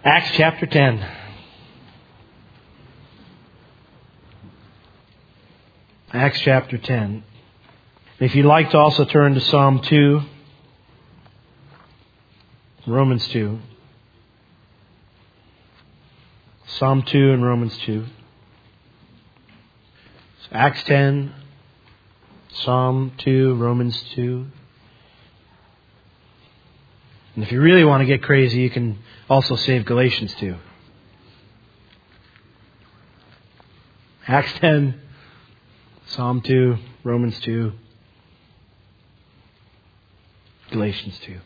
Acts chapter 10. Acts chapter 10. If you'd like to also turn to Psalm 2, Romans 2. Psalm 2 and Romans 2. So Acts 10, Psalm 2, Romans 2. And if you really want to get crazy, you can also save Galatians 2. Acts 10, Psalm 2, Romans 2, Galatians 2.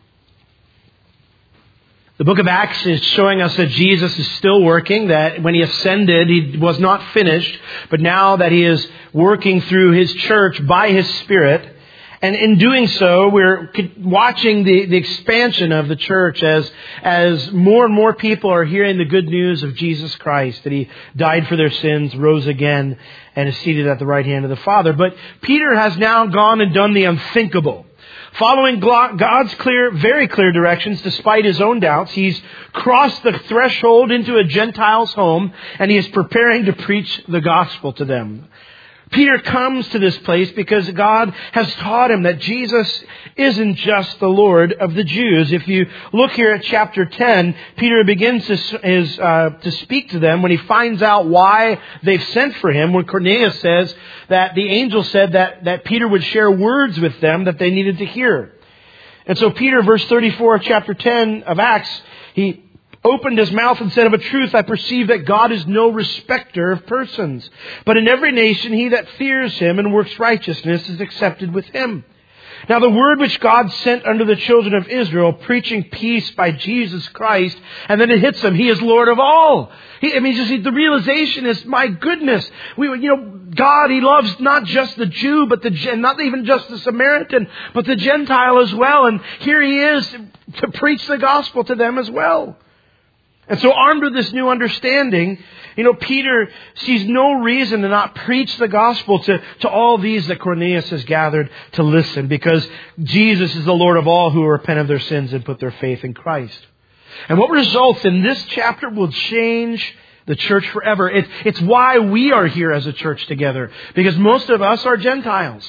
The book of Acts is showing us that Jesus is still working, that when He ascended, He was not finished, but now that He is working through His church by His Spirit. And in doing so, we're watching the expansion of the church as more and more people are hearing the good news of Jesus Christ, that He died for their sins, rose again, and is seated at the right hand of the Father. But Peter has now gone and done the unthinkable. Following God's very clear directions, despite his own doubts, he's crossed the threshold into a Gentile's home, and he is preparing to preach the gospel to them. Peter comes to this place because God has taught him that Jesus isn't just the Lord of the Jews. If you look here at chapter 10, Peter begins to speak to them when he finds out why they've sent for him. When Cornelius says that the angel said that Peter would share words with them that they needed to hear. And so Peter, verse 34 of chapter 10 of Acts, he opened his mouth and said, "Of a truth, I perceive that God is no respecter of persons. But in every nation, he that fears Him and works righteousness is accepted with Him. Now the word which God sent unto the children of Israel, preaching peace by Jesus Christ," and then it hits them, He is Lord of all. The realization is, my goodness, God, He loves not just the Jew, but not even just the Samaritan, but the Gentile as well. And here He is to preach the gospel to them as well. And so armed with this new understanding, Peter sees no reason to not preach the gospel to all these that Cornelius has gathered to listen, because Jesus is the Lord of all who repent of their sins and put their faith in Christ. And what results in this chapter will change the church forever. It's why we are here as a church together, because most of us are Gentiles.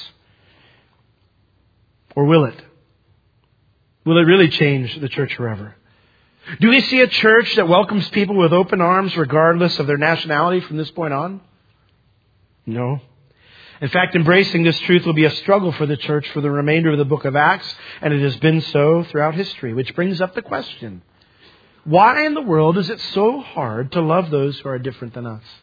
Or will it? Will it really change the church forever? Do we see a church that welcomes people with open arms regardless of their nationality from this point on? No. In fact, embracing this truth will be a struggle for the church for the remainder of the book of Acts, and it has been so throughout history, which brings up the question, why in the world is it so hard to love those who are different than us?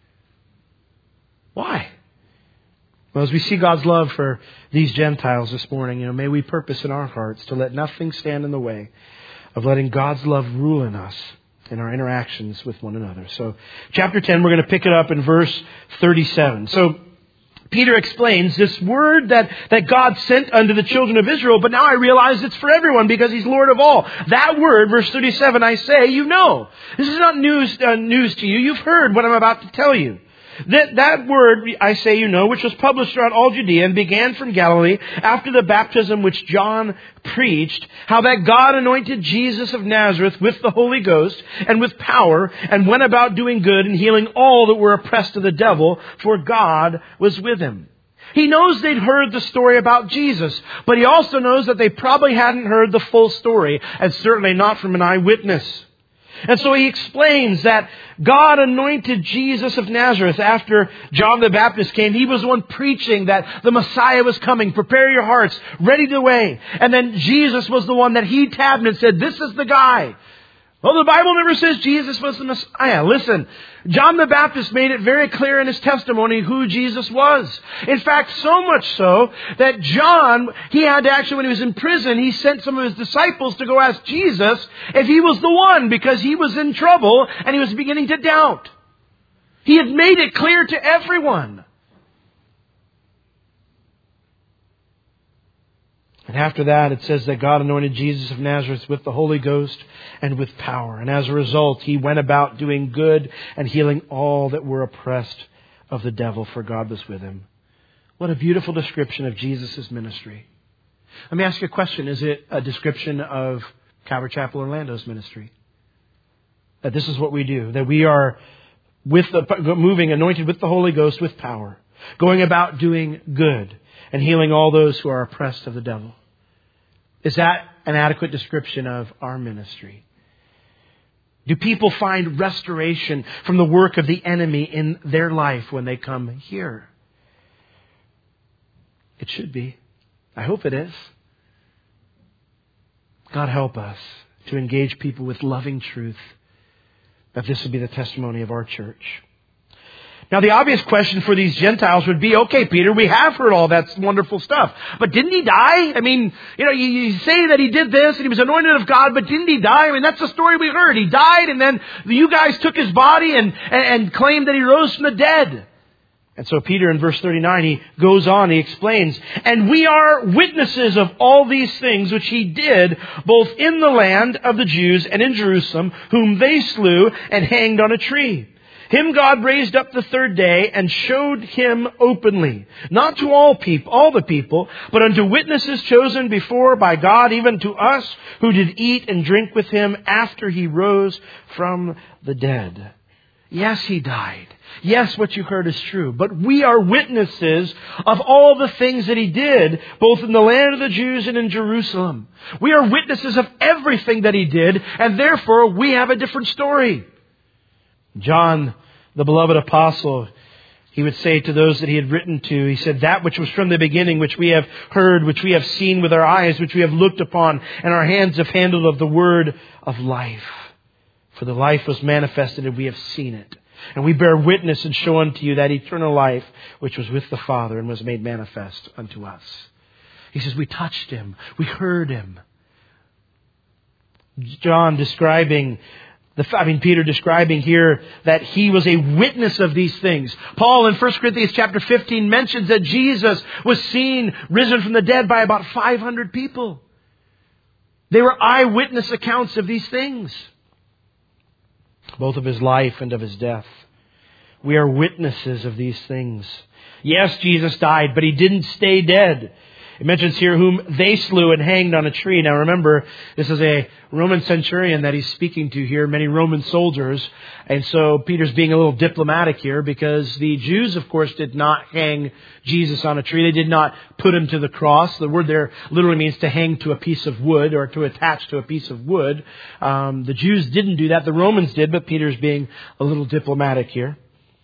Why? Well, as we see God's love for these Gentiles this morning, may we purpose in our hearts to let nothing stand in the way of letting God's love rule in us in our interactions with one another. So, chapter 10, we're going to pick it up in verse 37. So, Peter explains this word that God sent unto the children of Israel, but now I realize it's for everyone because He's Lord of all. That word, verse 37, I say, you know. This is not news to you. You've heard what I'm about to tell you. That word, I say, which was published throughout all Judea and began from Galilee after the baptism which John preached, how that God anointed Jesus of Nazareth with the Holy Ghost and with power, and went about doing good and healing all that were oppressed of the devil, for God was with Him. He knows they'd heard the story about Jesus, but he also knows that they probably hadn't heard the full story, and certainly not from an eyewitness. And so he explains that God anointed Jesus of Nazareth after John the Baptist came. He was the one preaching that the Messiah was coming. Prepare your hearts, ready to way. And then Jesus was the one that He tabbed and said, this is the guy. Well, the Bible never says Jesus was the Messiah. Listen, John the Baptist made it very clear in his testimony who Jesus was. In fact, so much so that John, he had to actually, when he was in prison, he sent some of his disciples to go ask Jesus if He was the one, because he was in trouble and he was beginning to doubt. He had made it clear to everyone. And after that, it says that God anointed Jesus of Nazareth with the Holy Ghost and with power. And as a result, He went about doing good and healing all that were oppressed of the devil, for God was with Him. What a beautiful description of Jesus' ministry. Let me ask you a question. Is it a description of Calvary Chapel Orlando's ministry? that this is what we do, that we are moving anointed with the Holy Ghost with power, going about doing good and healing all those who are oppressed of the devil. Is that an adequate description of our ministry? Do people find restoration from the work of the enemy in their life when they come here? It should be. I hope it is. God help us to engage people with loving truth, that this would be the testimony of our church. Now, the obvious question for these Gentiles would be, okay, Peter, we have heard all that wonderful stuff, but didn't he die? I mean, you say that he did this and he was anointed of God, but didn't he die? I mean, that's the story we heard. He died, and then you guys took his body and claimed that he rose from the dead. And so Peter in verse 39, he goes on, he explains, and we are witnesses of all these things which he did, both in the land of the Jews and in Jerusalem, whom they slew and hanged on a tree. Him God raised up the third day and showed him openly, not to all the people, but unto witnesses chosen before by God, even to us who did eat and drink with him after he rose from the dead. Yes, he died. Yes, what you heard is true. But we are witnesses of all the things that he did, both in the land of the Jews and in Jerusalem. We are witnesses of everything that he did, and therefore we have a different story. John, the beloved apostle, he would say to those that he had written to, he said, that which was from the beginning, which we have heard, which we have seen with our eyes, which we have looked upon, and our hands have handled of the word of life. For the life was manifested, and we have seen it. And we bear witness and show unto you that eternal life which was with the Father and was made manifest unto us. He says, we touched him. We heard him. Peter describing here that he was a witness of these things. Paul in 1 Corinthians chapter 15 mentions that Jesus was seen risen from the dead by about 500 people. They were eyewitness accounts of these things, both of his life and of his death. We are witnesses of these things. Yes, Jesus died, but he didn't stay dead. It mentions here whom they slew and hanged on a tree. Now remember, this is a Roman centurion that he's speaking to here, many Roman soldiers. And so Peter's being a little diplomatic here, because the Jews, of course, did not hang Jesus on a tree. They did not put him to the cross. The word there literally means to hang to a piece of wood, or to attach to a piece of wood. The Jews didn't do that. The Romans did, but Peter's being a little diplomatic here.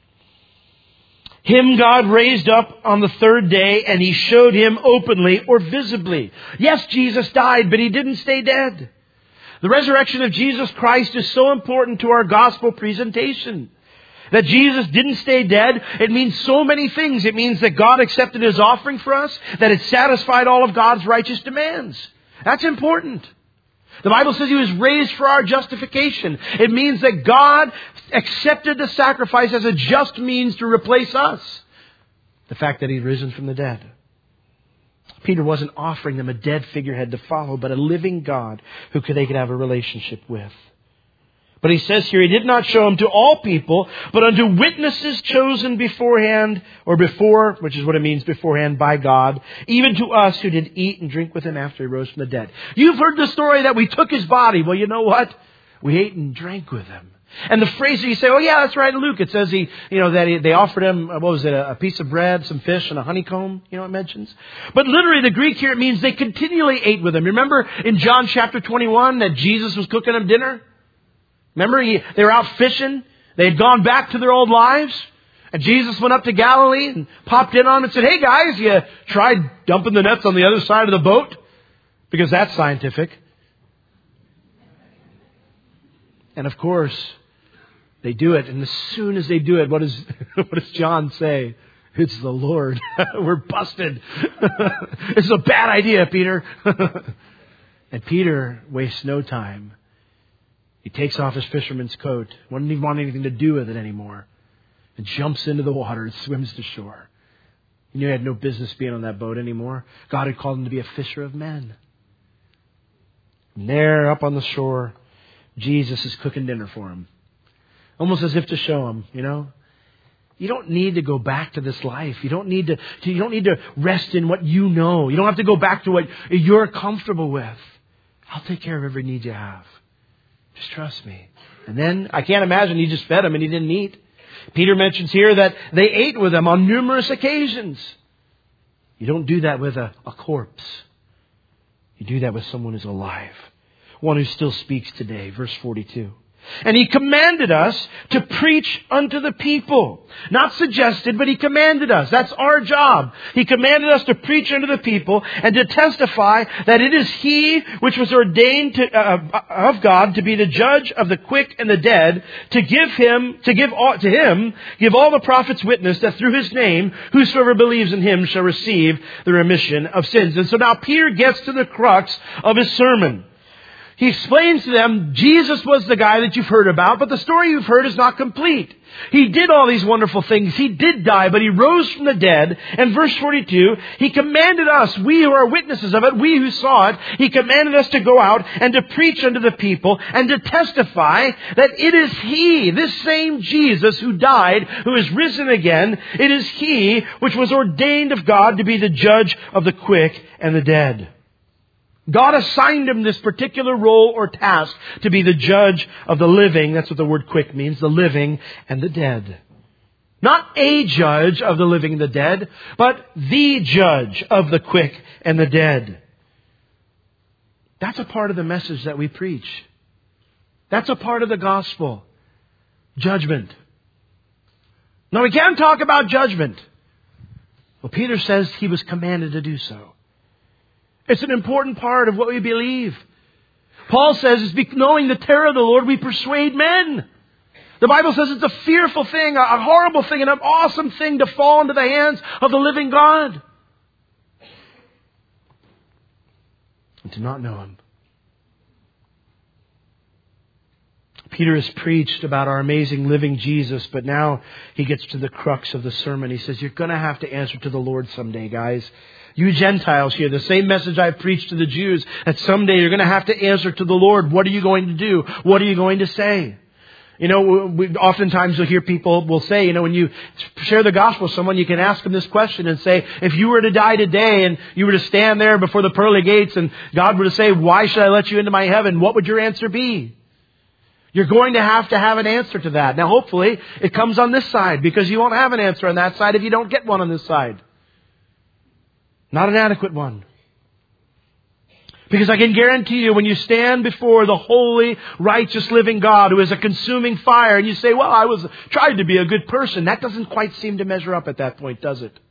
Him God raised up on the third day, and he showed him openly or visibly. Yes, Jesus died, but he didn't stay dead. The resurrection of Jesus Christ is so important to our gospel presentation. That Jesus didn't stay dead, it means so many things. It means that God accepted his offering for us, that it satisfied all of God's righteous demands. That's important. The Bible says he was raised for our justification. It means that God accepted the sacrifice as a just means to replace us. The fact that he'd risen from the dead. Peter wasn't offering them a dead figurehead to follow, but a living God who they could have a relationship with. But he says here, he did not show him to all people, but unto witnesses chosen beforehand, or before, which is what it means, beforehand by God, even to us who did eat and drink with him after he rose from the dead. You've heard the story that we took his body. Well, you know what? We ate and drank with him. And the phrase that you say, oh yeah, that's right in Luke. It says they offered him, a piece of bread, some fish, and a honeycomb, it mentions. But literally the Greek here, it means they continually ate with him. Remember in John chapter 21 that Jesus was cooking them dinner? Remember, they were out fishing. They had gone back to their old lives. And Jesus went up to Galilee and popped in on them and said, hey guys, you tried dumping the nets on the other side of the boat? Because that's scientific. And of course, they do it. And as soon as they do it, what does John say? It's the Lord. We're busted. It's a bad idea, Peter. And Peter wastes no time. He takes off his fisherman's coat, wouldn't even want anything to do with it anymore, and jumps into the water and swims to shore. He knew he had no business being on that boat anymore. God had called him to be a fisher of men. And there, up on the shore, Jesus is cooking dinner for him. Almost as if to show him, you don't need to go back to this life. You don't need to rest in what you know. You don't have to go back to what you're comfortable with. I'll take care of every need you have. Just trust me. And then I can't imagine he just fed them and he didn't eat. Peter mentions here that they ate with him on numerous occasions. You don't do that with a corpse. You do that with someone who's alive. One who still speaks today. Verse 42. And he commanded us to preach unto the people. Not suggested, but he commanded us. That's our job. He commanded us to preach unto the people and to testify that it is he which was ordained of God to be the judge of the quick and the dead, to give all the prophets witness that through his name, whosoever believes in him shall receive the remission of sins. And so now Peter gets to the crux of his sermon. He explains to them, Jesus was the guy that you've heard about, but the story you've heard is not complete. He did all these wonderful things. He did die, but he rose from the dead. And verse 42, he commanded us, we who are witnesses of it, we who saw it, he commanded us to go out and to preach unto the people and to testify that it is he, this same Jesus who died, who is risen again, it is he which was ordained of God to be the judge of the quick and the dead. God assigned him this particular role or task to be the judge of the living. That's what the word quick means, the living and the dead. Not a judge of the living and the dead, but the judge of the quick and the dead. That's a part of the message that we preach. That's a part of the gospel. Judgment. Now we can't talk about judgment. Well, Peter says he was commanded to do so. It's an important part of what we believe. Paul says, it's knowing the terror of the Lord, we persuade men. The Bible says it's a fearful thing, a horrible thing, and an awesome thing to fall into the hands of the living God. And to not know him. Peter has preached about our amazing living Jesus, but now he gets to the crux of the sermon. He says, you're going to have to answer to the Lord someday, guys. You Gentiles here, the same message I preached to the Jews, that someday you're going to have to answer to the Lord. What are you going to do? What are you going to say? Oftentimes you'll hear people will say, when you share the gospel with someone, you can ask them this question and say, if you were to die today and you were to stand there before the pearly gates and God were to say, why should I let you into my heaven? What would your answer be? You're going to have an answer to that. Now, hopefully, it comes on this side, because you won't have an answer on that side if you don't get one on this side. Not an adequate one. Because I can guarantee you, when you stand before the holy, righteous, living God who is a consuming fire, and you say, well, I was tried to be a good person, that doesn't quite seem to measure up at that point, does it?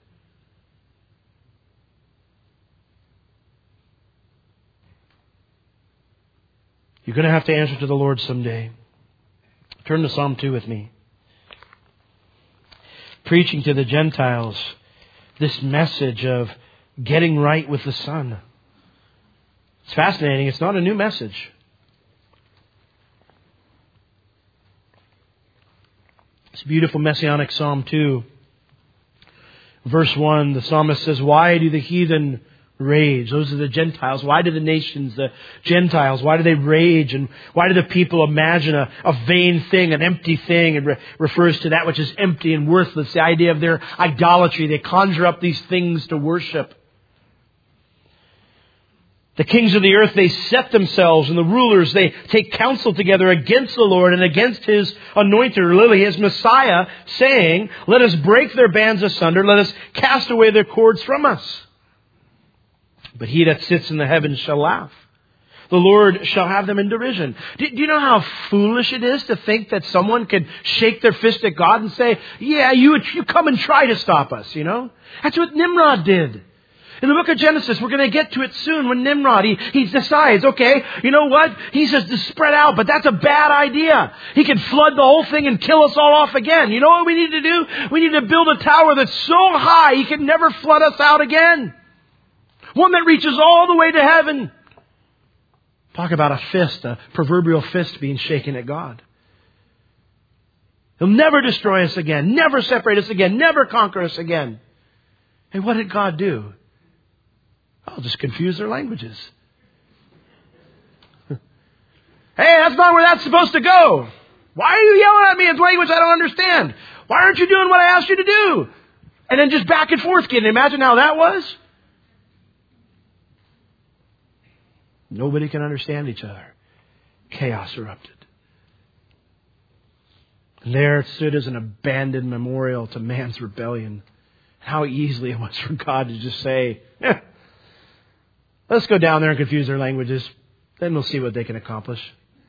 You're going to have to answer to the Lord someday. Turn to Psalm 2 with me. Preaching to the Gentiles this message of getting right with the Son. It's fascinating. It's not a new message. It's a beautiful messianic Psalm 2. Verse 1, the psalmist says, why do the heathen rage? Those are the Gentiles. Why do the nations, the Gentiles, why do they rage? And why do the people imagine a vain thing, an empty thing? It refers to that which is empty and worthless, the idea of their idolatry. They conjure up these things to worship. The kings of the earth, they set themselves, and the rulers, they take counsel together against the Lord and against His anointed, or literally His Messiah, saying, let us break their bands asunder, let us cast away their cords from us. But he that sits in the heavens shall laugh. The Lord shall have them in derision. Do you know how foolish it is to think that someone could shake their fist at God and say, yeah, you come and try to stop us, That's what Nimrod did. In the book of Genesis, we're going to get to it soon, when Nimrod, he decides, okay, you know what? He says to spread out, but that's a bad idea. He can flood the whole thing and kill us all off again. You know what we need to do? We need to build a tower that's so high he can never flood us out again. One that reaches all the way to heaven. Talk about a fist, a proverbial fist being shaken at God. He'll never destroy us again, never separate us again, never conquer us again. Hey, what did God do? I'll just confuse their languages. Hey, that's not where that's supposed to go. Why are you yelling at me in language I don't understand? Why aren't you doing what I asked you to do? And then just back and forth. Can you imagine how that was? Nobody can understand each other. Chaos erupted. And there it stood as an abandoned memorial to man's rebellion. How easily it was for God to just say, let's go down there and confuse their languages. Then we'll see what they can accomplish.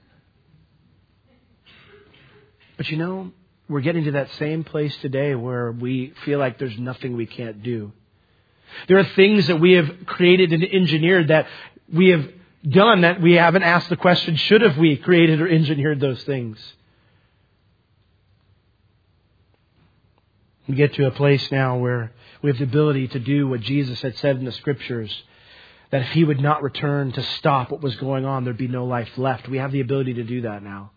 But we're getting to that same place today where we feel like there's nothing we can't do. There are things that we have created and engineered that we have done that we haven't asked the question, should have we created or engineered those things? We get to a place now where we have the ability to do what Jesus had said in the Scriptures, that if He would not return to stop what was going on, there'd be no life left. We have the ability to do that now.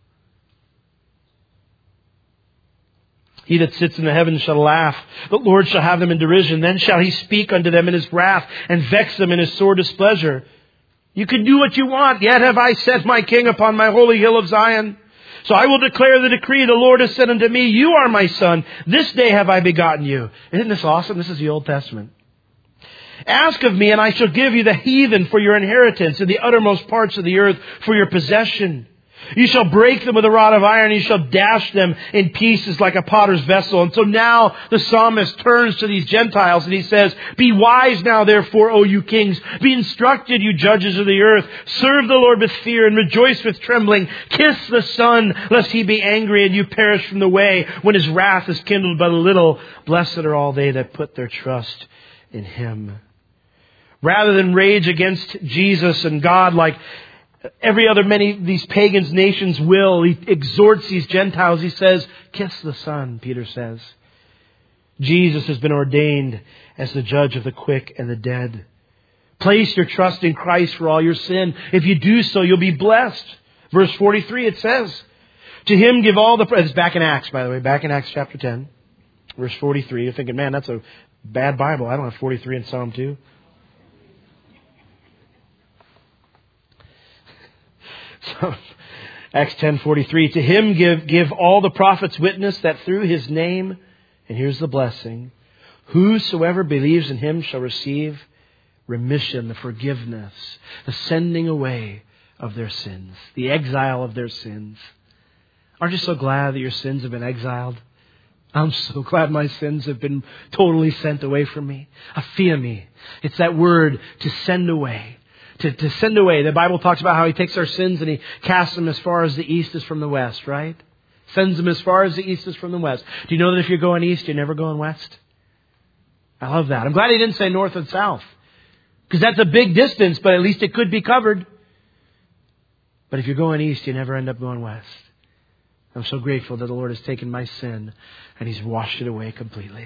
He that sits in the heavens shall laugh. The Lord shall have them in derision. Then shall He speak unto them in His wrath and vex them in His sore displeasure. You can do what you want. Yet have I set my King upon my holy hill of Zion. So I will declare the decree. The Lord has said unto me, you are my son. This day have I begotten you. Isn't this awesome? This is the Old Testament. Ask of me, and I shall give you the heathen for your inheritance, and the uttermost parts of the earth for your possession. You shall break them with a rod of iron. You shall dash them in pieces like a potter's vessel. And so now the psalmist turns to these Gentiles and he says, be wise now, therefore, O you kings. Be instructed, you judges of the earth. Serve the Lord with fear and rejoice with trembling. Kiss the Son, lest He be angry and you perish from the way when His wrath is kindled but a little. Blessed are all they that put their trust in Him. Rather than rage against Jesus and God like every other many of these pagans nations will, He exhorts these Gentiles. He says, kiss the Son, Peter says. Jesus has been ordained as the judge of the quick and the dead. Place your trust in Christ for all your sin. If you do so, you'll be blessed. Verse 43, it says, to Him give all the praise. It's back in Acts, by the way, back in Acts chapter 10, verse 43. You're thinking, man, that's a bad Bible. I don't have 43 in Psalm 2. So, Acts 10:43, to Him give all the prophets witness that through His name, and here's the blessing, whosoever believes in Him shall receive remission, the forgiveness, the sending away of their sins, the exile of their sins. Aren't you so glad that your sins have been exiled? I'm so glad my sins have been totally sent away from me. Aphiemi. It's that word, to send away. To send away. The Bible talks about how He takes our sins and He casts them as far as the east is from the west, right? Sends them as far as the east is from the west. Do you know that if you're going east, you're never going west? I love that. I'm glad He didn't say north and south. Because that's a big distance, but at least it could be covered. But if you're going east, you never end up going west. I'm so grateful that the Lord has taken my sin and He's washed it away completely.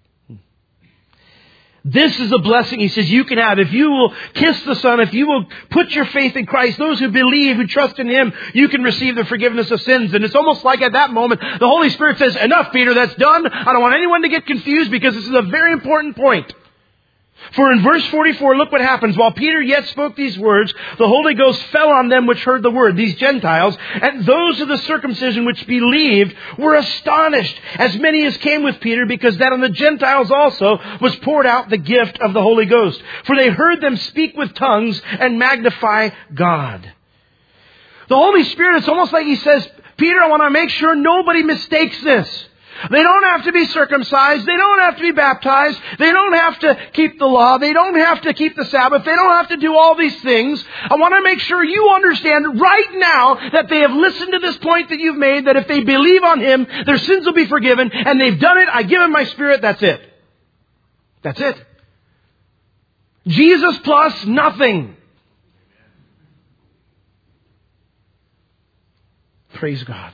This is a blessing, He says, you can have. If you will kiss the Son, if you will put your faith in Christ, those who believe, who trust in Him, you can receive the forgiveness of sins. And it's almost like at that moment, the Holy Spirit says, enough, Peter, that's done. I don't want anyone to get confused because this is a very important point. For in verse 44, look what happens. While Peter yet spoke these words, the Holy Ghost fell on them which heard the word, these Gentiles, and those of the circumcision which believed were astonished, as many as came with Peter, because that on the Gentiles also was poured out the gift of the Holy Ghost. For they heard them speak with tongues and magnify God. The Holy Spirit, it's almost like He says, Peter, I want to make sure nobody mistakes this. They don't have to be circumcised. They don't have to be baptized. They don't have to keep the law. They don't have to keep the Sabbath. They don't have to do all these things. I want to make sure you understand right now that they have listened to this point that you've made, that if they believe on Him, their sins will be forgiven, and they've done it. I give them my Spirit. That's it. That's it. Jesus plus nothing. Praise God.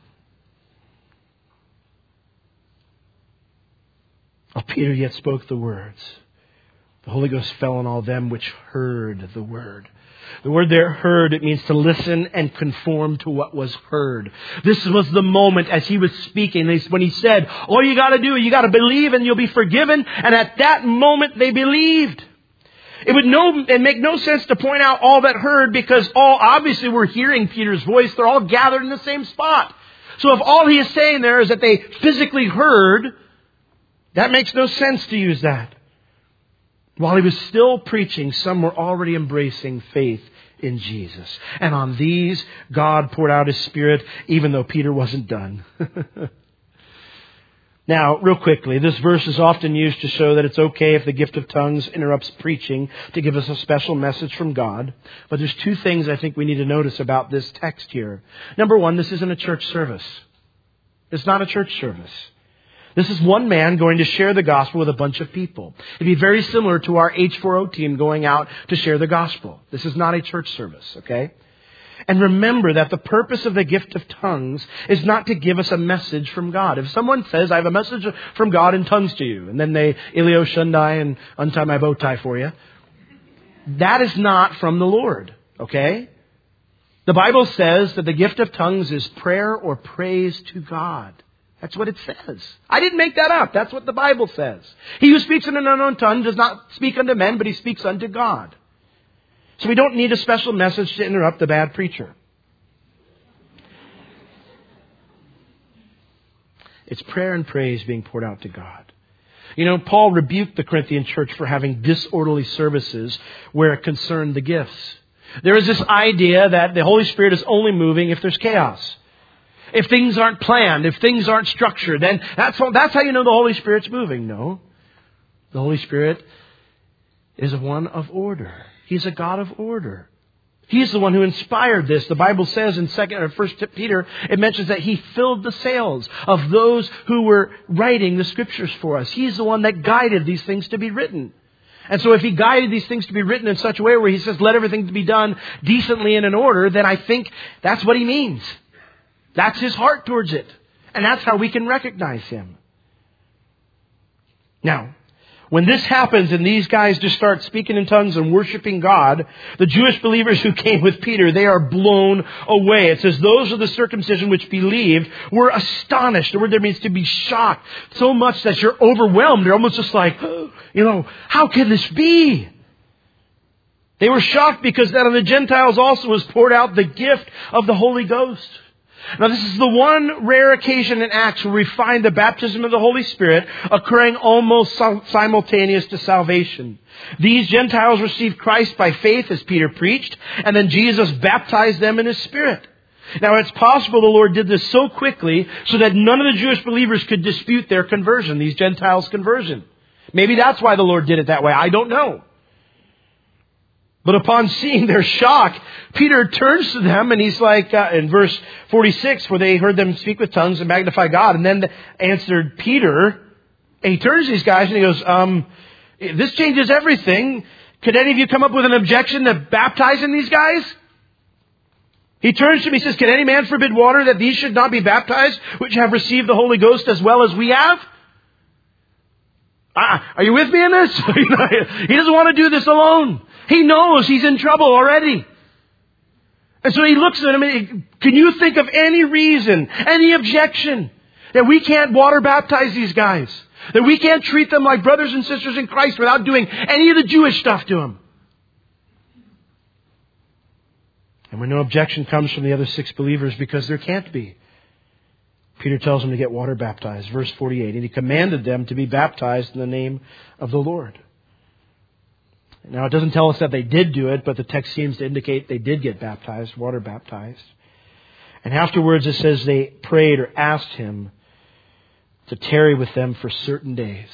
While Peter yet spoke the words, the Holy Ghost fell on all them which heard the word. The word there, heard, it means to listen and conform to what was heard. This was the moment as He was speaking, when He said, all you got to do, you got to believe and you'll be forgiven. And at that moment they believed. It make no sense to point out all that heard, because all obviously were hearing Peter's voice. They're all gathered in the same spot. So if all he is saying there is that they physically heard, that makes no sense to use that. While He was still preaching, some were already embracing faith in Jesus. And on these, God poured out His Spirit, even though Peter wasn't done. Now, real quickly, this verse is often used to show that it's okay if the gift of tongues interrupts preaching to give us a special message from God. But there's two things I think we need to notice about this text here. Number one, this isn't a church service. It's not a church service. This is one man going to share the gospel with a bunch of people. It'd be very similar to our H4O team going out to share the gospel. This is not a church service, okay? And remember that the purpose of the gift of tongues is not to give us a message from God. If someone says, I have a message from God in tongues to you, and then they Ilio Shundai and untie my bow tie for you, that is not from the Lord, okay? The Bible says that the gift of tongues is prayer or praise to God. That's what it says. I didn't make that up. That's what the Bible says. He who speaks in an unknown tongue does not speak unto men, but he speaks unto God. So we don't need a special message to interrupt the bad preacher. It's prayer and praise being poured out to God. You know, Paul rebuked the Corinthian church for having disorderly services where it concerned the gifts. There is this idea that the Holy Spirit is only moving if there's chaos. If things aren't planned, if things aren't structured, then that's how you know the Holy Spirit's moving. No. The Holy Spirit is one of order. He's a God of order. He's the one who inspired this. The Bible says in 1 Peter, it mentions that He filled the sails of those who were writing the Scriptures for us. He's the one that guided these things to be written. And so if He guided these things to be written in such a way where He says, let everything be done decently and in order, then I think that's what He means. That's His heart towards it. And that's how we can recognize Him. Now, when this happens and these guys just start speaking in tongues and worshiping God, the Jewish believers who came with Peter, they are blown away. It says, those of the circumcision which believed were astonished. The word there means to be shocked. So much that you're overwhelmed. You're almost just like, how can this be? They were shocked because that on the Gentiles also was poured out the gift of the Holy Ghost. Now this is the one rare occasion in Acts where we find the baptism of the Holy Spirit occurring almost simultaneous to salvation. These Gentiles received Christ by faith as Peter preached, and then Jesus baptized them in His Spirit. Now it's possible the Lord did this so quickly so that none of the Jewish believers could dispute their conversion, these Gentiles' conversion. Maybe that's why the Lord did it that way. I don't know. But upon seeing their shock, Peter turns to them and he's like, in verse 46, where they heard them speak with tongues and magnify God. And then answered Peter, and he turns to these guys and he goes, this changes everything. Could any of you come up with an objection to baptizing these guys? He turns to me and says, can any man forbid water that these should not be baptized, which have received the Holy Ghost as well as we have? Are you with me in this? He doesn't want to do this alone. He knows he's in trouble already. And so he looks at him and can you think of any reason, any objection that we can't water baptize these guys? That we can't treat them like brothers and sisters in Christ without doing any of the Jewish stuff to them? And when no objection comes from the other 6 believers, because there can't be, Peter tells them to get water baptized. Verse 48, and he commanded them to be baptized in the name of the Lord. Now, it doesn't tell us that they did do it, but the text seems to indicate they did get baptized, water baptized. And afterwards it says they prayed or asked Him to tarry with them for certain days.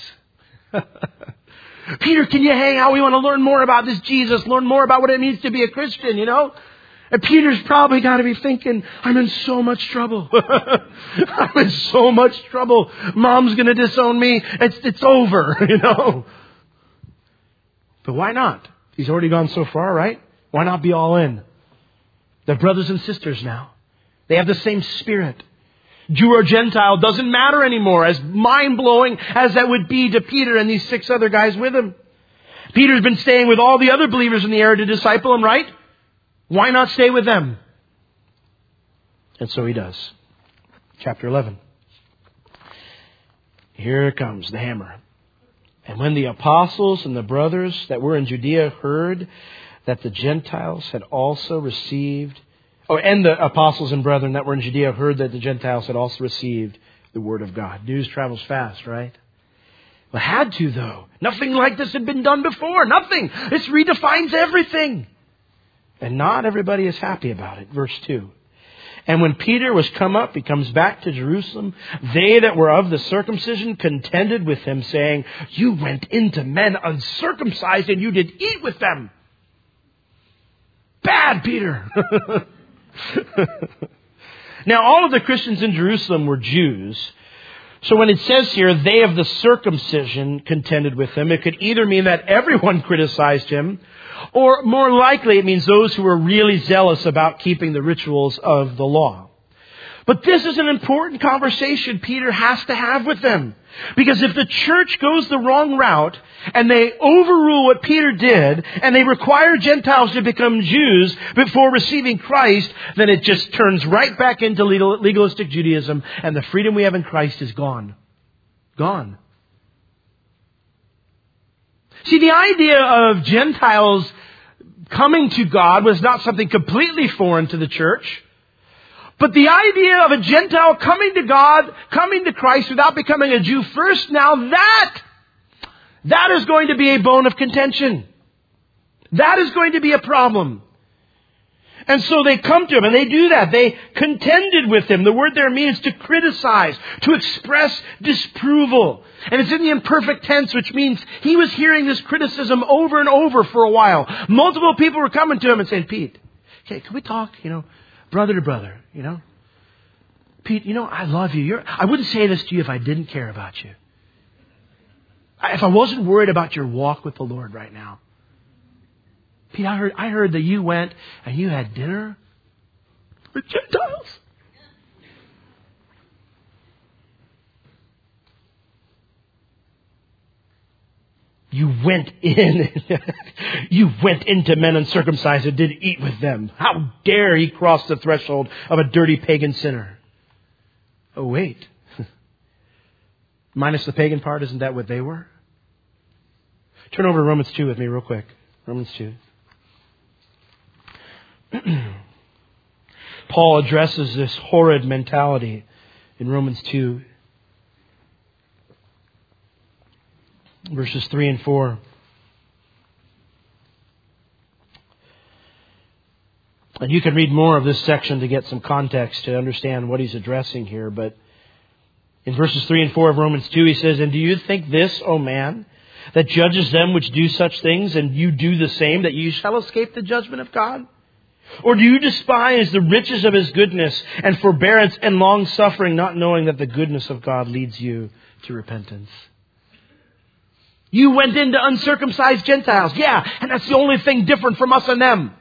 Peter, can you hang out? We want to learn more about this Jesus, learn more about what it means to be a Christian, And Peter's probably got to be thinking, I'm in so much trouble. I'm in so much trouble. Mom's going to disown me. It's over, But why not? He's already gone so far, right? Why not be all in? They're brothers and sisters now. They have the same spirit. Jew or Gentile doesn't matter anymore, as mind-blowing as that would be to Peter and these 6 other guys with him. Peter's been staying with all the other believers in the area to disciple him, right? Why not stay with them? And so he does. Chapter 11. Here comes the hammer. And when the apostles and the brothers that were in Judea heard that the Gentiles had also received, and the apostles and brethren that were in Judea heard that the Gentiles had also received the word of God. News travels fast, right? Well, had to, though. Nothing like this had been done before. Nothing. This redefines everything. And not everybody is happy about it. Verse 2. And when Peter was come up, he comes back to Jerusalem. They that were of the circumcision contended with him, saying, you went into men uncircumcised, and you did eat with them. Bad, Peter. Now, all of the Christians in Jerusalem were Jews. So when it says here, they of the circumcision contended with him, it could either mean that everyone criticized him, or more likely it means those who were really zealous about keeping the rituals of the law. But this is an important conversation Peter has to have with them. Because if the church goes the wrong route and they overrule what Peter did and they require Gentiles to become Jews before receiving Christ, then it just turns right back into legalistic Judaism, and the freedom we have in Christ is gone. Gone. See, the idea of Gentiles coming to God was not something completely foreign to the church. But the idea of a Gentile coming to God, coming to Christ without becoming a Jew first, now that is going to be a bone of contention. That is going to be a problem. And so they come to him and they do that. They contended with him. The word there means to criticize, to express disapproval. And it's in the imperfect tense, which means he was hearing this criticism over and over for a while. Multiple people were coming to him and saying, Pete, okay, can we talk, brother to brother, Pete, I love you. I wouldn't say this to you if I didn't care about you. If I wasn't worried about your walk with the Lord right now. Pete, I heard that you went and you had dinner with Gentiles. You went into men uncircumcised and did eat with them. How dare he cross the threshold of a dirty pagan sinner? Oh, wait. Minus the pagan part, isn't that what they were? Turn over to Romans 2 with me real quick. Romans 2. Paul addresses this horrid mentality in Romans 2. Verses 3 and 4. And you can read more of this section to get some context to understand what he's addressing here. But in verses 3 and 4 of Romans 2, he says, and do you think this, O man, that judges them which do such things, and you do the same, that you shall escape the judgment of God? Or do you despise the riches of his goodness and forbearance and long suffering, not knowing that the goodness of God leads you to repentance? You went into uncircumcised Gentiles. Yeah, and that's the only thing different from us and them.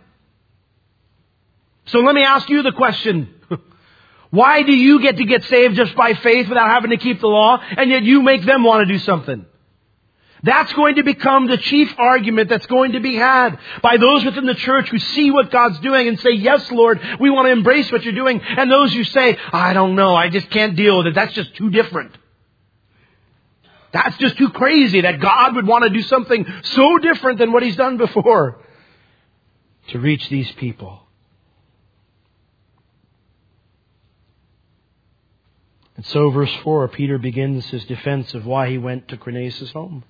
So let me ask you the question. Why do you get to get saved just by faith without having to keep the law, and yet you make them want to do something? That's going to become the chief argument that's going to be had by those within the church who see what God's doing and say, yes, Lord, we want to embrace what you're doing. And those who say, I don't know, I just can't deal with it. That's just too different. That's just too crazy that God would want to do something so different than what he's done before to reach these people. And so verse 4, Peter begins his defense of why he went to Cornelius' home.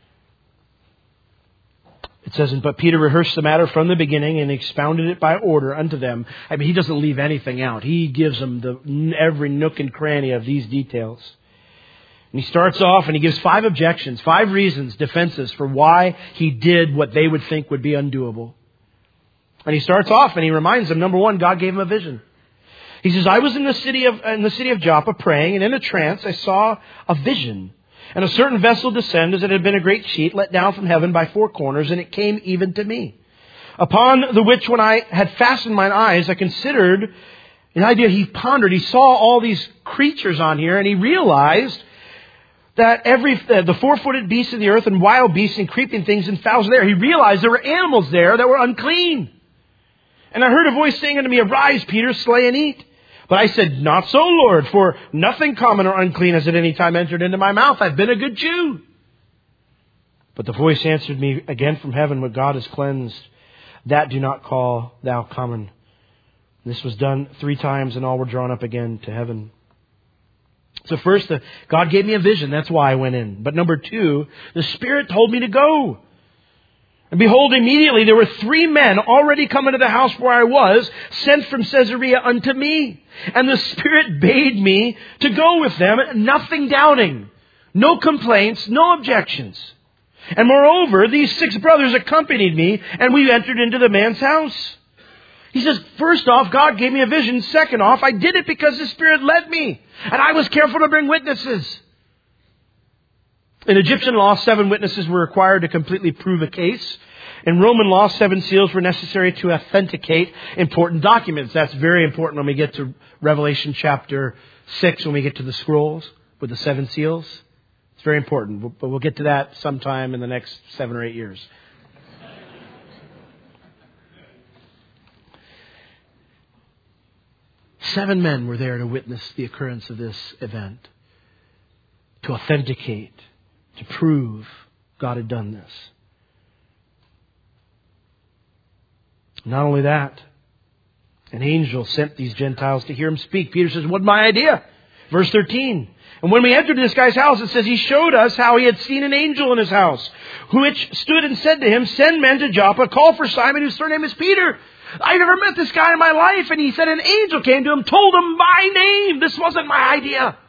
It says, but Peter rehearsed the matter from the beginning and expounded it by order unto them. I mean, he doesn't leave anything out. He gives them every nook and cranny of these details. And he starts off and he gives 5 objections, 5 reasons, defenses for why he did what they would think would be undoable. And he starts off and he reminds them, number 1, God gave him a vision. He says, I was in the city of Joppa praying, and in a trance I saw a vision. And a certain vessel descend as it had been a great sheet let down from heaven by 4 corners, and it came even to me. Upon the which when I had fastened mine eyes, I considered an idea. He pondered. He saw all these creatures on here, and he realized that the 4-footed beasts of the earth and wild beasts and creeping things and fowls there. He realized there were animals there that were unclean. And I heard a voice saying unto me, arise, Peter, slay and eat. But I said, not so, Lord, for nothing common or unclean has at any time entered into my mouth. I've been a good Jew. But the voice answered me again from heaven, what God has cleansed, that do not call thou common. This was done 3 times, and all were drawn up again to heaven. So first, God gave me a vision. That's why I went in. But number 2, the Spirit told me to go. And behold, immediately there were 3 men already come into the house where I was, sent from Caesarea unto me. And the Spirit bade me to go with them, nothing doubting, no complaints, no objections. And moreover, these 6 brothers accompanied me, and we entered into the man's house. He says, first off, God gave me a vision. Second off, I did it because the Spirit led me. And I was careful to bring witnesses. In Egyptian law, 7 witnesses were required to completely prove a case. In Roman law, 7 seals were necessary to authenticate important documents. That's very important when we get to Revelation chapter 6, when we get to the scrolls with the 7 seals. It's very important, but we'll get to that sometime in the next 7 or 8 years. Seven men were there to witness the occurrence of this event, to authenticate, to prove God had done this. Not only that, an angel sent these Gentiles to hear him speak. Peter says, what's my idea? Verse 13. And when we entered this guy's house, it says he showed us how he had seen an angel in his house, which stood and said to him, send men to Joppa, call for Simon, whose surname is Peter. I never met this guy in my life. And he said an angel came to him, told him my name. This wasn't my idea.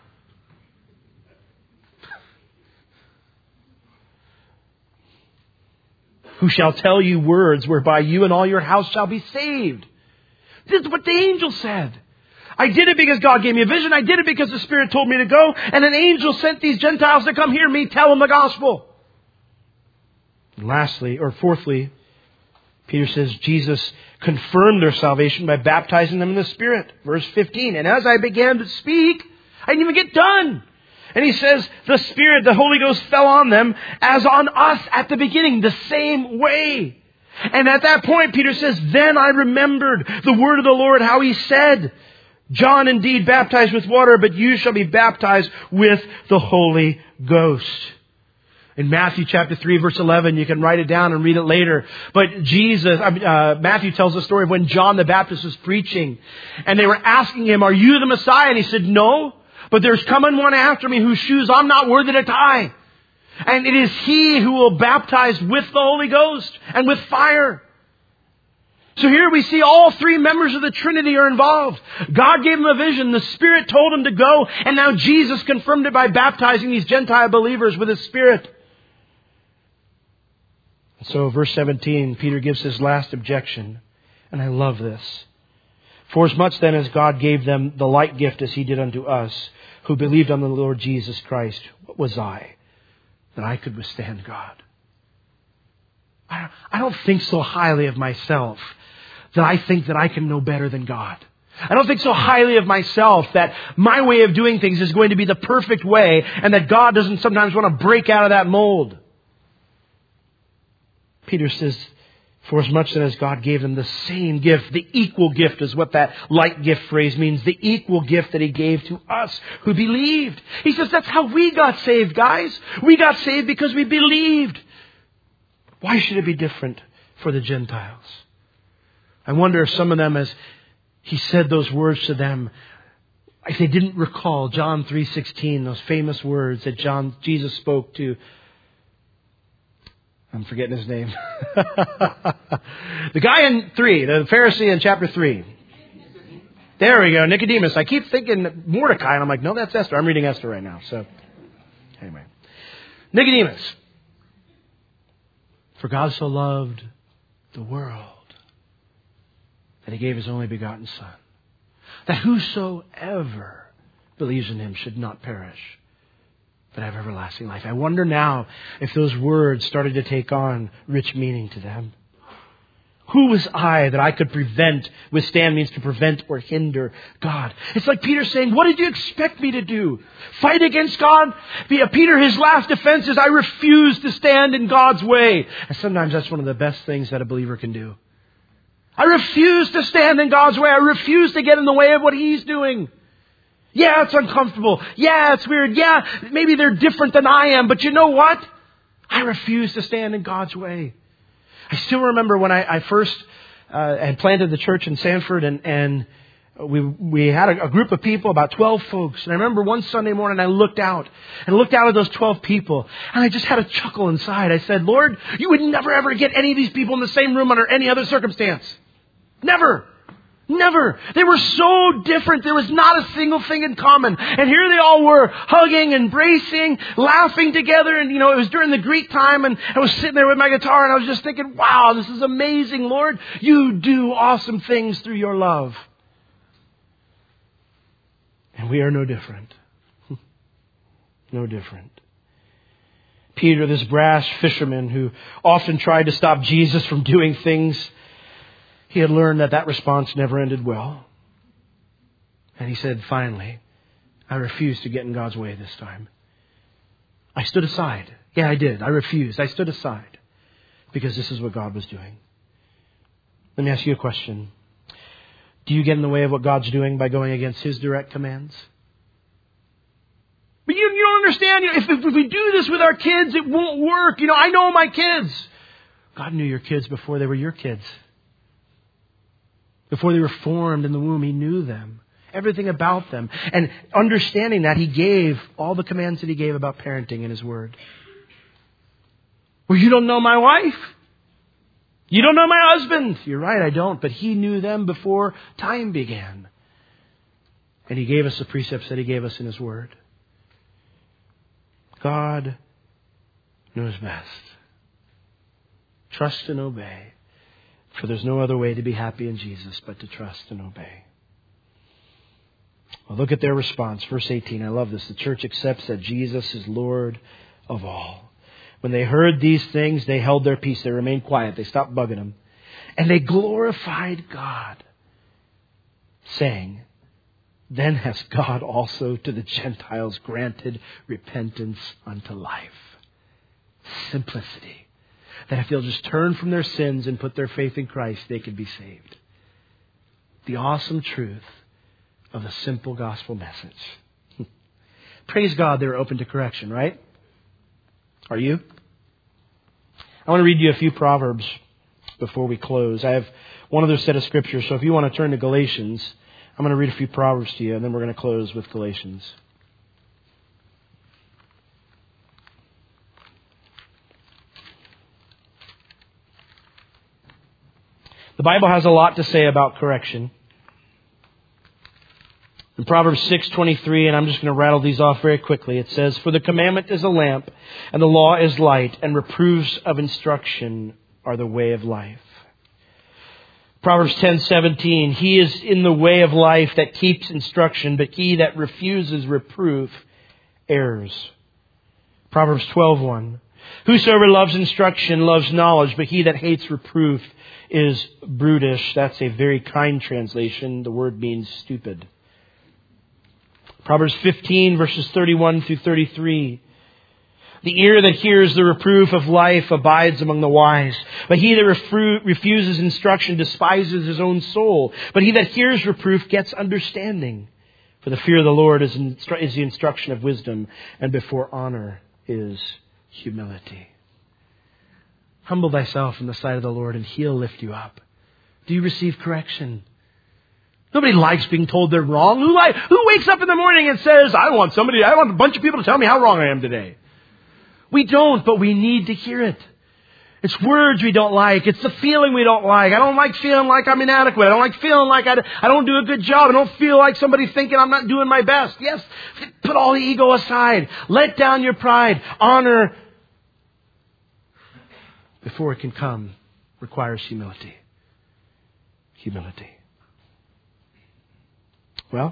Who shall tell you words whereby you and all your house shall be saved. This is what the angel said. I did it because God gave me a vision. I did it because the Spirit told me to go. And an angel sent these Gentiles to come hear me tell them the gospel. And lastly, or fourthly, Peter says Jesus confirmed their salvation by baptizing them in the Spirit. Verse 15. And as I began to speak, I didn't even get done. And he says, the Spirit, the Holy Ghost fell on them as on us at the beginning, the same way. And at that point, Peter says, then I remembered the word of the Lord, how he said, John indeed baptized with water, but you shall be baptized with the Holy Ghost. In Matthew chapter 3, verse 11, you can write it down and read it later. But Matthew tells the story of when John the Baptist was preaching. And they were asking him, are you the Messiah? And he said, no. But there's coming one after me whose shoes I'm not worthy to tie. And it is he who will baptize with the Holy Ghost and with fire. So here we see all 3 members of the Trinity are involved. God gave him a vision. The Spirit told him to go. And now Jesus confirmed it by baptizing these Gentile believers with His Spirit. So verse 17, Peter gives his last objection. And I love this. For as much then as God gave them the like gift as He did unto us, who believed on the Lord Jesus Christ, what was I, that I could withstand God? I don't think so highly of myself that I think that I can know better than God. I don't think so highly of myself that my way of doing things is going to be the perfect way and that God doesn't sometimes want to break out of that mold. Peter says, for as much as God gave them the same gift, the equal gift is what that like gift phrase means, the equal gift that He gave to us who believed. He says that's how we got saved, guys. We got saved because we believed. Why should it be different for the Gentiles? I wonder if some of them, as He said those words to them, if they didn't recall John 3:16, those famous words that Jesus spoke to, I'm forgetting his name. The guy in 3, the Pharisee in chapter 3. There we go, Nicodemus. I keep thinking Mordecai, and I'm like, no, that's Esther. I'm reading Esther right now. So, anyway. Nicodemus. For God so loved the world that He gave His only begotten Son, that whosoever believes in Him should not perish, but have everlasting life. I wonder now if those words started to take on rich meaning to them. Who was I that I could withstand means to prevent or hinder God. It's like Peter saying, what did you expect me to do? Fight against God? Peter, his last defense is, I refuse to stand in God's way. And sometimes that's one of the best things that a believer can do. I refuse to stand in God's way. I refuse to get in the way of what He's doing. Yeah, it's uncomfortable. Yeah, it's weird. Yeah, maybe they're different than I am. But you know what? I refuse to stand in God's way. I still remember when I first had planted the church in Sanford, and we had a group of people, about 12 folks. And I remember one Sunday morning I looked out at those 12 people. And I just had a chuckle inside. I said, Lord, you would never ever get any of these people in the same room under any other circumstance. Never. Never. They were so different. There was not a single thing in common. And here they all were, hugging, embracing, laughing together. And, it was during the Greek time, and I was sitting there with my guitar, and I was just thinking, wow, this is amazing, Lord. You do awesome things through your love. And we are no different. No different. Peter, this brash fisherman who often tried to stop Jesus from doing things, he had learned that response never ended well. And he said, finally, I refused to get in God's way this time. I stood aside. Yeah, I did. I refused. I stood aside because this is what God was doing. Let me ask you a question. Do you get in the way of what God's doing by going against His direct commands? But you don't understand. If we do this with our kids, it won't work. I know my kids. God knew your kids before they were your kids. Before they were formed in the womb, He knew them. Everything about them. And understanding that, He gave all the commands that He gave about parenting in His Word. Well, you don't know my wife. You don't know my husband. You're right, I don't. But He knew them before time began. And He gave us the precepts that He gave us in His Word. God knows best. Trust and obey. For there's no other way to be happy in Jesus but to trust and obey. Well, look at their response. Verse 18, I love this. The church accepts that Jesus is Lord of all. When they heard these things, they held their peace. They remained quiet. They stopped bugging Him. And they glorified God, saying, then has God also to the Gentiles granted repentance unto life. Simplicity. That if they'll just turn from their sins and put their faith in Christ, they can be saved. The awesome truth of the simple gospel message. Praise God, they're open to correction, right? Are you? I want to read you a few Proverbs before we close. I have one other set of scriptures, so if you want to turn to Galatians, I'm going to read a few Proverbs to you, and then we're going to close with Galatians. The Bible has a lot to say about correction. In Proverbs 6:23, and I'm just going to rattle these off very quickly, it says, for the commandment is a lamp, and the law is light, and reproofs of instruction are the way of life. Proverbs 10:17, he is in the way of life that keeps instruction, but he that refuses reproof errs. Proverbs 12:1, whosoever loves instruction loves knowledge, but he that hates reproof is brutish. That's a very kind translation. The word means stupid. Proverbs 15, verses 31 through 33. The ear that hears the reproof of life abides among the wise. But he that refuses instruction despises his own soul. But he that hears reproof gets understanding. For the fear of the Lord is the instruction of wisdom, and before honor is humility. Humble thyself in the sight of the Lord, and He'll lift you up. Do you receive correction? Nobody likes being told they're wrong. Who wakes up in the morning and says, I want a bunch of people to tell me how wrong I am today? We don't, but we need to hear it. It's words we don't like. It's the feeling we don't like. I don't like feeling like I'm inadequate. I don't like feeling like I don't do a good job. I don't feel like somebody's thinking I'm not doing my best. Yes, put all the ego aside. Let down your pride. Honor, before it can come, requires humility. Humility. Well,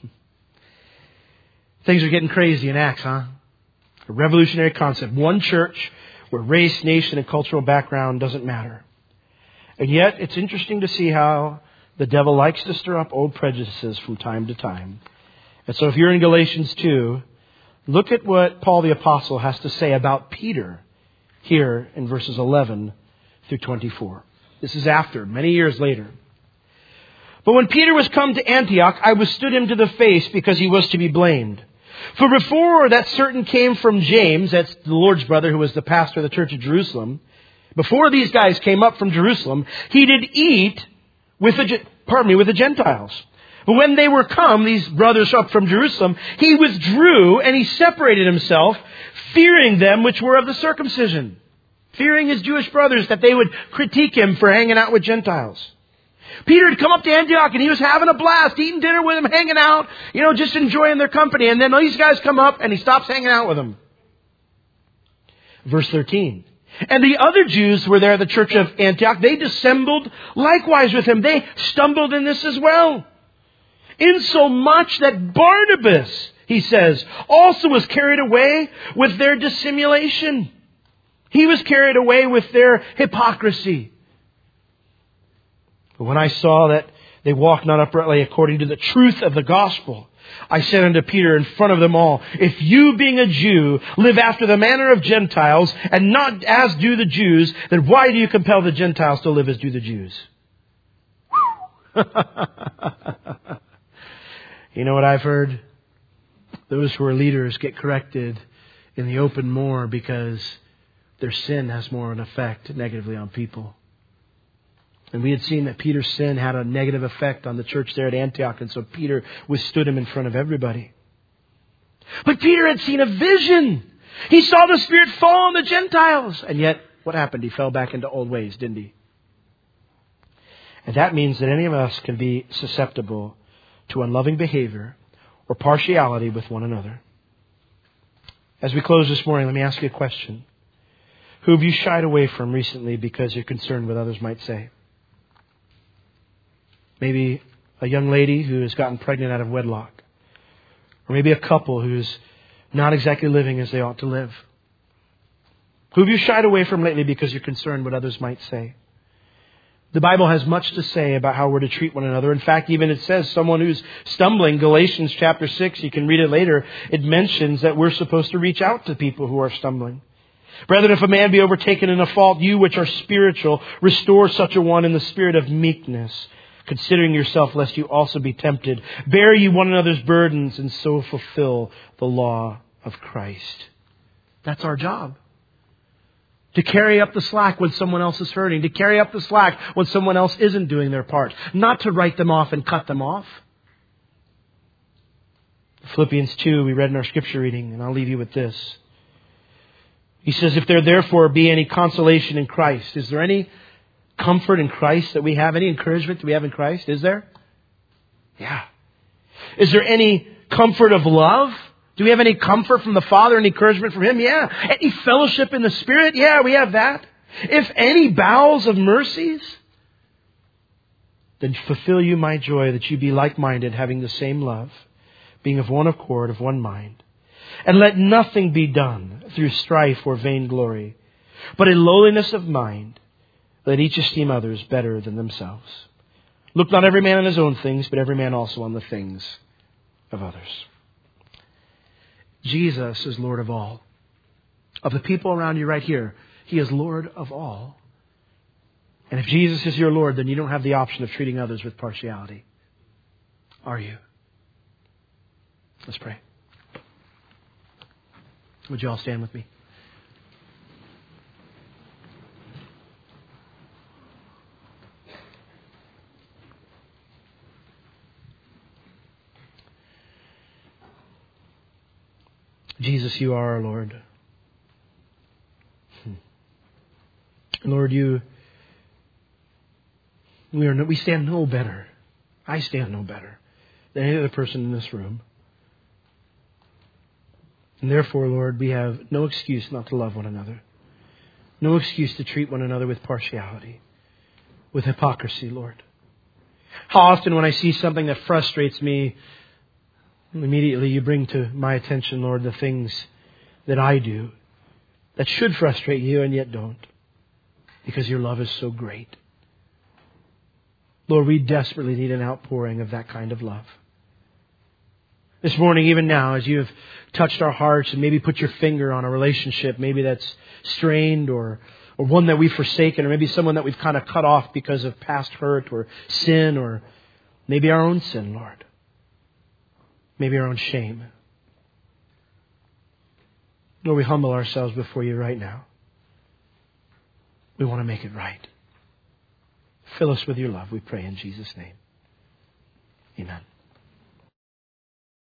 things are getting crazy in Acts, huh? A revolutionary concept. One church where race, nation, and cultural background doesn't matter. And yet, it's interesting to see how the devil likes to stir up old prejudices from time to time. And so if you're in Galatians 2, look at what Paul the Apostle has to say about Peter here in verses 11 through 24. This is after, many years later. But when Peter was come to Antioch, I withstood him to the face because he was to be blamed. For before that certain came from James, that's the Lord's brother who was the pastor of the church of Jerusalem, before these guys came up from Jerusalem, he did eat with the Gentiles. But when they were come, these brothers up from Jerusalem, he withdrew and he separated himself, fearing them which were of the circumcision. Fearing his Jewish brothers that they would critique him for hanging out with Gentiles. Peter had come up to Antioch and he was having a blast, eating dinner with them, hanging out, just enjoying their company. And then these guys come up and he stops hanging out with them. Verse 13. And the other Jews who were there at the church of Antioch, they dissembled likewise with him. They stumbled in this as well. Insomuch that Barnabas, he says, also was carried away with their dissimulation. He was carried away with their hypocrisy. But when I saw that they walked not uprightly according to the truth of the gospel, I said unto Peter in front of them all, if you being a Jew live after the manner of Gentiles and not as do the Jews, then why do you compel the Gentiles to live as do the Jews? You know what I've heard? Those who are leaders get corrected in the open more because their sin has more an effect negatively on people. And we had seen that Peter's sin had a negative effect on the church there at Antioch. And so Peter withstood him in front of everybody. But Peter had seen a vision. He saw the Spirit fall on the Gentiles. And yet, what happened? He fell back into old ways, didn't he? And that means that any of us can be susceptible to unloving behavior or partiality with one another. As we close this morning, let me ask you a question. Who have you shied away from recently because you're concerned what others might say? Maybe a young lady who has gotten pregnant out of wedlock. Or maybe a couple who's not exactly living as they ought to live. Who have you shied away from lately because you're concerned what others might say? The Bible has much to say about how we're to treat one another. In fact, even it says someone who's stumbling, Galatians chapter 6, you can read it later, it mentions that we're supposed to reach out to people who are stumbling. Brethren, if a man be overtaken in a fault, you which are spiritual, restore such a one in the spirit of meekness, considering yourself lest you also be tempted. Bear ye one another's burdens and so fulfill the law of Christ. That's our job. To carry up the slack when someone else is hurting. To carry up the slack when someone else isn't doing their part. Not to write them off and cut them off. Philippians 2, we read in our scripture reading, and I'll leave you with this. He says, if there therefore be any consolation in Christ. Is there any comfort in Christ that we have? Any encouragement that we have in Christ? Is there? Yeah. Is there any comfort of love? Do we have any comfort from the Father? Any encouragement from Him? Yeah. Any fellowship in the Spirit? Yeah, we have that. If any bowels of mercies, then fulfill you my joy that you be like-minded, having the same love, being of one accord, of one mind. And let nothing be done through strife or vainglory, but in lowliness of mind, let each esteem others better than themselves. Look not every man on his own things, but every man also on the things of others. Jesus is Lord of all. Of the people around you right here, He is Lord of all. And if Jesus is your Lord, then you don't have the option of treating others with partiality. Are you? Let's pray. Would you all stand with me? Jesus, you are our Lord. Lord, we stand no better. I stand no better than any other person in this room. And therefore, Lord, we have no excuse not to love one another. No excuse to treat one another with partiality, with hypocrisy, Lord. How often when I see something that frustrates me, immediately you bring to my attention, Lord, the things that I do that should frustrate you and yet don't, because your love is so great. Lord, we desperately need an outpouring of that kind of love. This morning, even now, as you have touched our hearts and maybe put your finger on a relationship, maybe that's strained or one that we've forsaken, or maybe someone that we've kind of cut off because of past hurt or sin, or maybe our own sin, Lord. Maybe our own shame. Lord, we humble ourselves before you right now. We want to make it right. Fill us with your love, we pray in Jesus' name. Amen.